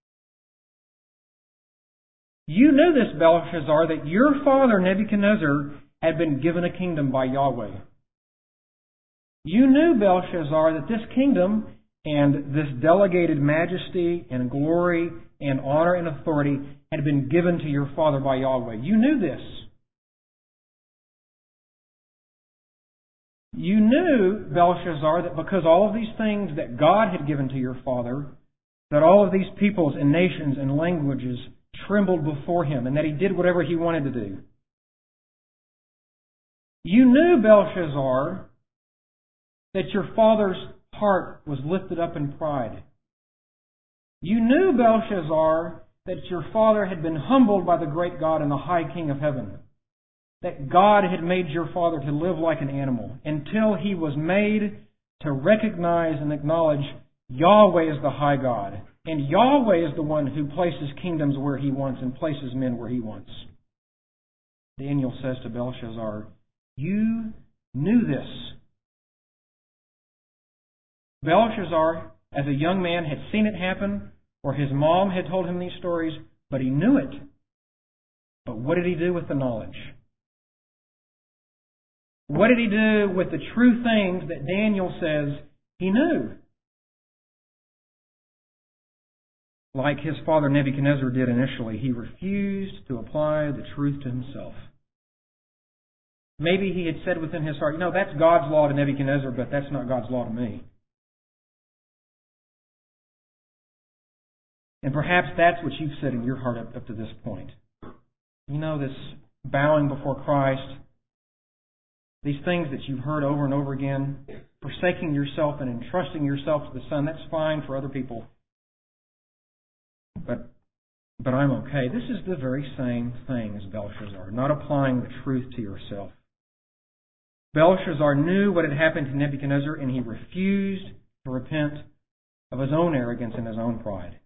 Speaker 1: You knew this, Belshazzar, that your father Nebuchadnezzar had been given a kingdom by Yahweh. You knew, Belshazzar, that this kingdom and this delegated majesty and glory and honor and authority had been given to your father by Yahweh. You knew this. You knew, Belshazzar, that because all of these things that God had given to your father, that all of these peoples and nations and languages trembled before him, and that he did whatever he wanted to do. You knew, Belshazzar, that your father's heart was lifted up in pride. You knew, Belshazzar, that your father had been humbled by the great God and the high King of heaven. That God had made your father to live like an animal until he was made to recognize and acknowledge Yahweh is the high God. And Yahweh is the one who places kingdoms where he wants and places men where he wants. Daniel says to Belshazzar, you knew this. Belshazzar, as a young man, had seen it happen, or his mom had told him these stories, but he knew it. But what did he do with the knowledge? What did he do with the true things that Daniel says he knew? Like his father Nebuchadnezzar did initially, he refused to apply the truth to himself. Maybe he had said within his heart, that's God's law to Nebuchadnezzar, but that's not God's law to me. And perhaps that's what you've said in your heart up to this point. This bowing before Christ, these things that you've heard over and over again, forsaking yourself and entrusting yourself to the Son, that's fine for other people. But I'm okay. This is the very same thing as Belshazzar, not applying the truth to yourself. Belshazzar knew what had happened to Nebuchadnezzar, and he refused to repent of his own arrogance and his own pride.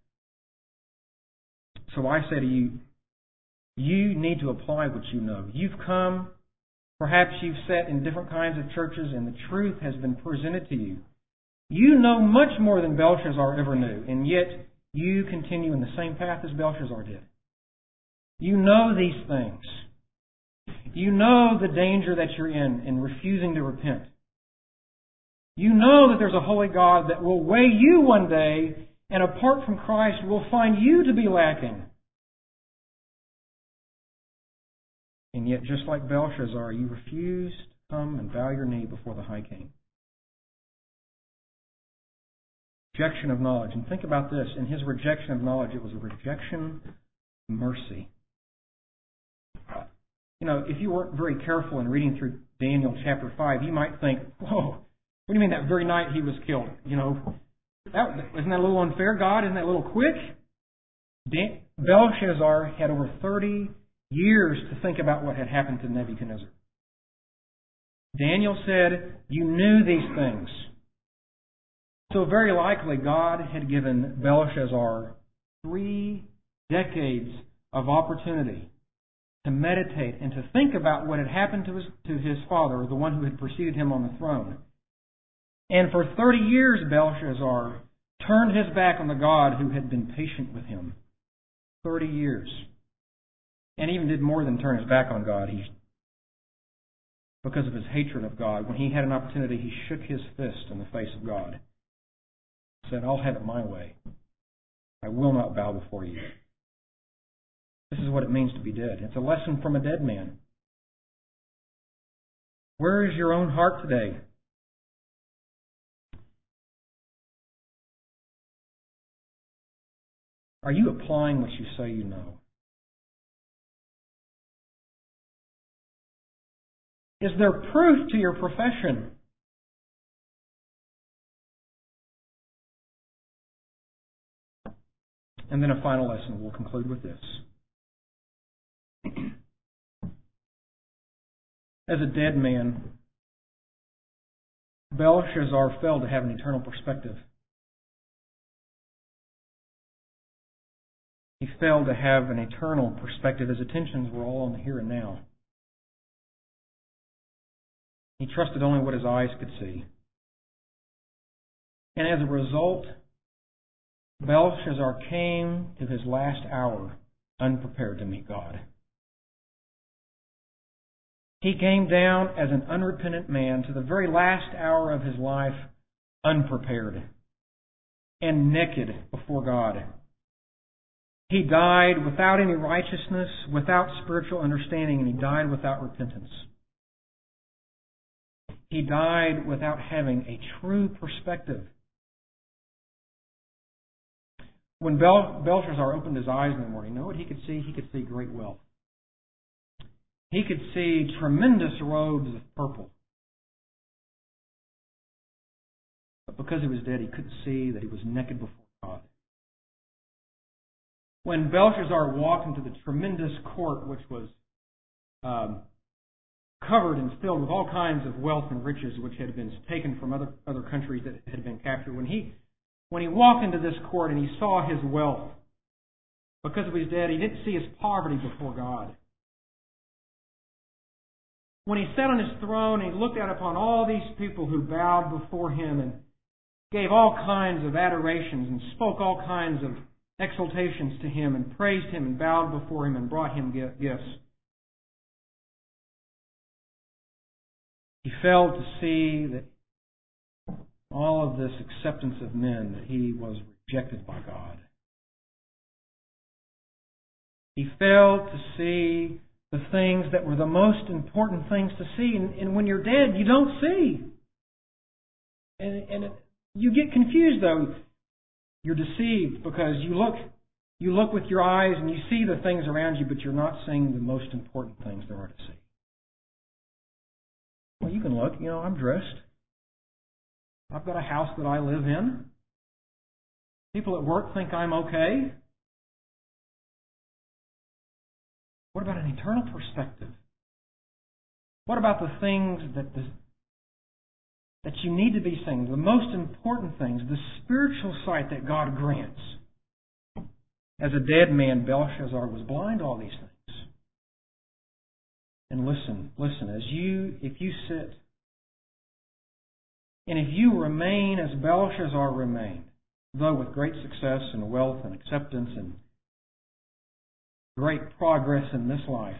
Speaker 1: So I say to you, you need to apply what you know. You've come, perhaps you've sat in different kinds of churches, and the truth has been presented to you. You know much more than Belshazzar ever knew, and yet you continue in the same path as Belshazzar did. You know these things. You know the danger that you're in refusing to repent. You know that there's a holy God that will weigh you one day, and apart from Christ will find you to be lacking. And yet, just like Belshazzar, you refuse to come and bow your knee before the High King. Rejection of knowledge. And think about this. In his rejection of knowledge, it was a rejection of mercy. If you weren't very careful in reading through Daniel chapter 5, you might think, whoa, what do you mean that very night he was killed? Isn't that a little unfair, God? Isn't that a little quick? Belshazzar had over 30 years to think about what had happened to Nebuchadnezzar. Daniel said, you knew these things. So very likely God had given Belshazzar 3 decades of opportunity to meditate and to think about what had happened to his father, the one who had preceded him on the throne. And for 30 years, Belshazzar turned his back on the God who had been patient with him. 30 years. And even did more than turn his back on God. Because of his hatred of God, when he had an opportunity, he shook his fist in the face of God. Said, I'll have it my way. I will not bow before you. This is what it means to be dead. It's a lesson from a dead man. Where is your own heart today? Are you applying what you say you know? Is there proof to your profession? And then a final lesson. We'll conclude with this. As a dead man, Belshazzar failed to have an eternal perspective. He failed to have an eternal perspective. His attentions were all on the here and now. He trusted only what his eyes could see. And as a result, Belshazzar came to his last hour unprepared to meet God. He came down as an unrepentant man to the very last hour of his life unprepared and naked before God. He died without any righteousness, without spiritual understanding, and he died without repentance. He died without having a true perspective. When Belshazzar opened his eyes in the morning, you know what he could see? He could see great wealth. He could see tremendous robes of purple. But because he was dead, he couldn't see that he was naked before God. When Belshazzar walked into the tremendous court, which was covered and filled with all kinds of wealth and riches which had been taken from other countries that had been captured, when he walked into this court and he saw his wealth, because he was dead, he didn't see his poverty before God. When he sat on his throne and he looked out upon all these people who bowed before him and gave all kinds of adorations and spoke all kinds of exaltations to him and praised him and bowed before him and brought him gifts, he failed to see that all of this acceptance of men, that he was rejected by God. He failed to see the things that were the most important things to see. And when you're dead, you don't see. And you get confused, though. You're deceived because you look with your eyes and you see the things around you, but you're not seeing the most important things there are to see. Well, you can look. I'm dressed. I've got a house that I live in. People at work think I'm okay. What about an eternal perspective? What about the things that you need to be seeing, the most important things, the spiritual sight that God grants? As a dead man, Belshazzar was blind to all these things. And listen, if you sit, and if you remain as Belshazzar remained, though with great success and wealth and acceptance and great progress in this life,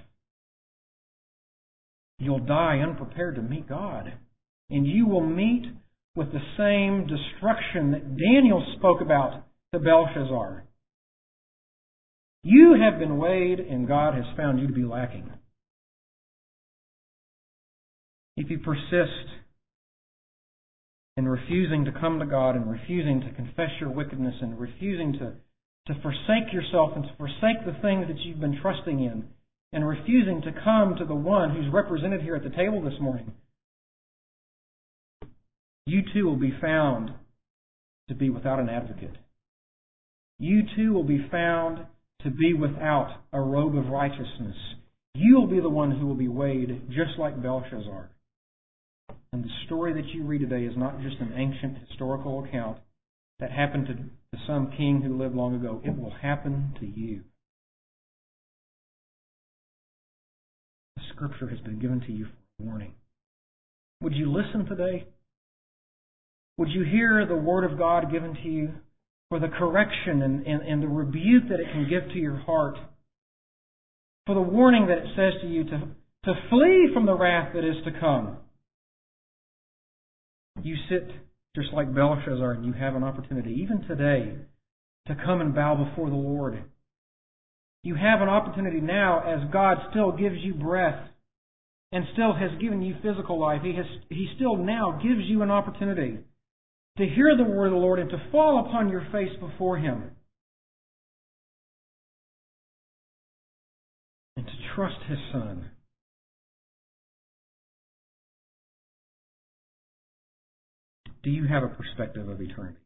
Speaker 1: you'll die unprepared to meet God. And you will meet with the same destruction that Daniel spoke about to Belshazzar. You have been weighed, and God has found you to be lacking. If you persist in refusing to come to God and refusing to confess your wickedness and refusing to forsake yourself and to forsake the things that you've been trusting in and refusing to come to the one who's represented here at the table this morning, you too will be found to be without an advocate. You too will be found to be without a robe of righteousness. You will be the one who will be weighed just like Belshazzar. And the story that you read today is not just an ancient historical account that happened to some king who lived long ago. It will happen to you. The Scripture has been given to you for warning. Would you listen today? Would you hear the Word of God given to you for the correction and the rebuke that it can give to your heart? For the warning that it says to you to flee from the wrath that is to come. You sit just like Belshazzar and you have an opportunity, even today, to come and bow before the Lord. You have an opportunity now as God still gives you breath and still has given you physical life. He still now gives you an opportunity to hear the word of the Lord and to fall upon your face before Him and to trust His Son. Do you have a perspective of eternity?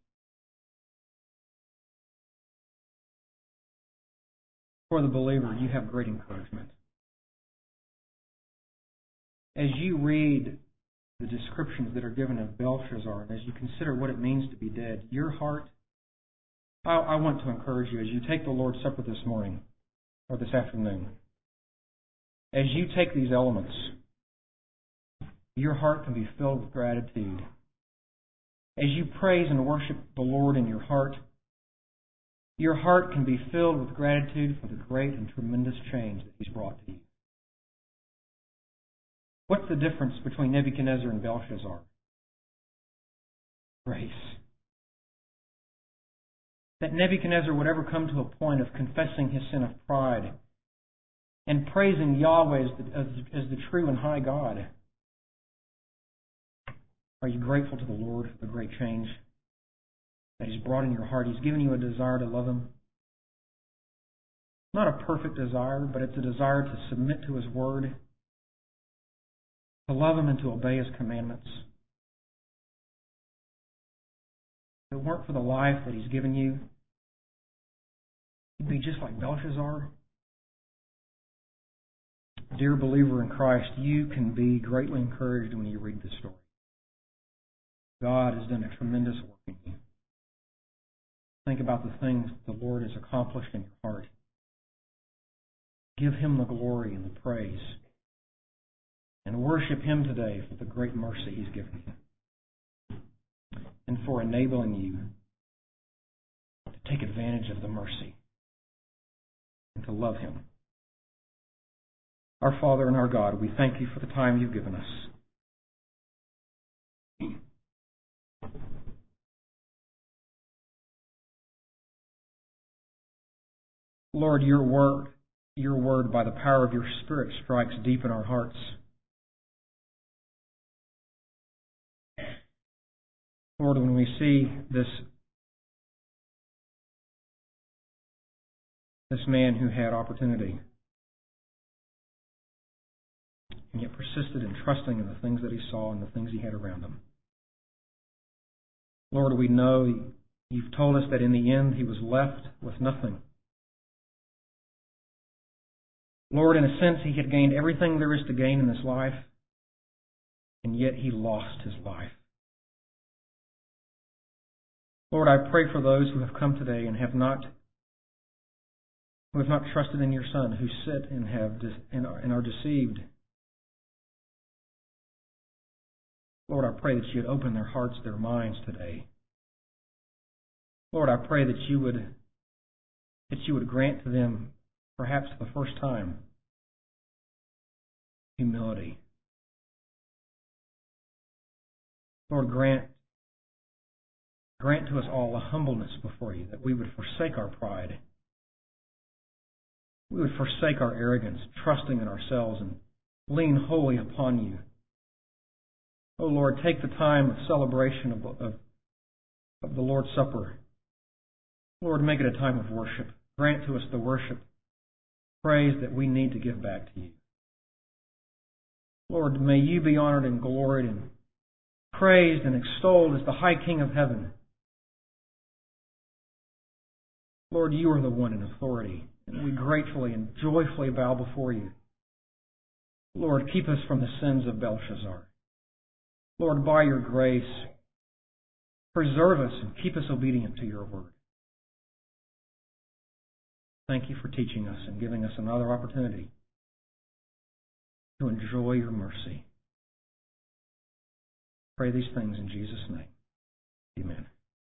Speaker 1: For the believer, you have great encouragement. As you read the descriptions that are given of Belshazzar, and as you consider what it means to be dead, your heart, I want to encourage you as you take the Lord's Supper this morning, or this afternoon, as you take these elements, your heart can be filled with gratitude. As you praise and worship the Lord in your heart can be filled with gratitude for the great and tremendous change that He's brought to you. What's the difference between Nebuchadnezzar and Belshazzar? Grace. That Nebuchadnezzar would ever come to a point of confessing his sin of pride and praising Yahweh as the true and high God. Are you grateful to the Lord for the great change that He's brought in your heart? He's given you a desire to love Him. Not a perfect desire, but it's a desire to submit to His Word, to love Him and to obey His commandments. If it weren't for the life that He's given you, you'd be just like Belshazzar. Dear believer in Christ, you can be greatly encouraged when you read this story. God has done a tremendous work in you. Think about the things the Lord has accomplished in your heart. Give Him the glory and the praise. And worship Him today for the great mercy He's given you. And for enabling you to take advantage of the mercy and to love Him. Our Father and our God, we thank You for the time You've given us. Lord, Your word by the power of Your Spirit strikes deep in our hearts. Lord, when we see this man who had opportunity and yet persisted in trusting in the things that he saw and the things he had around him. Lord, we know You've told us that in the end he was left with nothing. Lord, in a sense, he had gained everything there is to gain in this life, and yet he lost his life. Lord, I pray for those who have come today and have not trusted in Your Son, who sit and are deceived. Lord, I pray that You'd open their hearts, their minds today, Lord, I pray that you would grant to them, perhaps for the first time, humility. Lord, grant to us all a humbleness before you, that we would forsake our pride. We would forsake our arrogance, trusting in ourselves, and lean wholly upon you. Oh Lord, take the time of celebration of the Lord's Supper. Lord, make it a time of worship. Grant to us the worship, praise that we need to give back to you. Lord, may you be honored and gloried and praised and extolled as the High King of heaven. Lord, you are the one in authority, and we gratefully and joyfully bow before you. Lord, keep us from the sins of Belshazzar. Lord, by your grace, preserve us and keep us obedient to your word. Thank you for teaching us and giving us another opportunity to enjoy your mercy. Pray these things in Jesus' name.